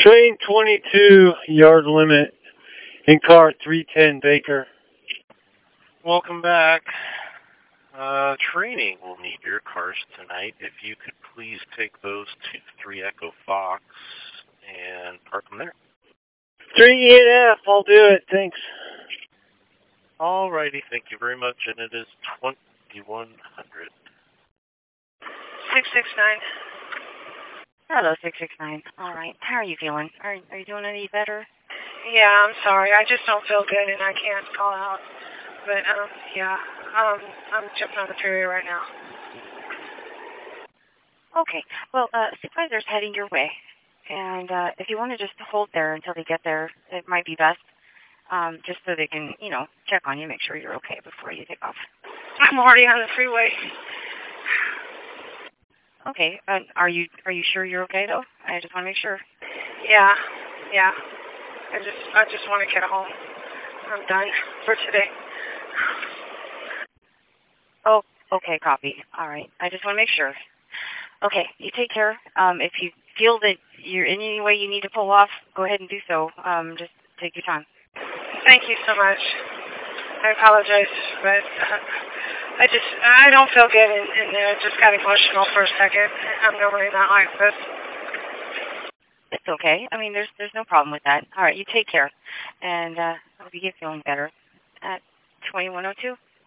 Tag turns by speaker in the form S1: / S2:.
S1: Train 22, yard limit, in car 310 Baker.
S2: Welcome back. Training will need your cars tonight. If you could please take those to 3 Echo Fox and park them there.
S1: 3 I'll do it. Thanks.
S2: Alrighty, thank you very much. And it is 2100.
S3: 669.
S4: Hello, 669. All right. How are you feeling? Are you doing any better?
S3: Yeah, I'm sorry. I just don't feel good and I can't call out. But, yeah. I'm jumping on the freeway right now.
S4: Okay. Well, supervisor's heading your way. And if you want to just hold there until they get there, it might be best. Just so they can, check on you, make sure you're okay before you take off.
S3: I'm already on the freeway.
S4: Okay. Are you sure you're okay though? I just want to make sure.
S3: Yeah. I just want to get home. I'm done for today.
S4: Oh, okay, copy. All right. I just want to make sure. Okay, you take care. If you feel that you're in any way you need to pull off, go ahead and do so. Just take your time.
S3: Thank you so much. I apologize, but I don't feel good, and I just got emotional for a second. I'm normally not like this.
S4: It's okay. I mean, there's no problem with that. All right, you take care, and I hope you get feeling better. At 2102.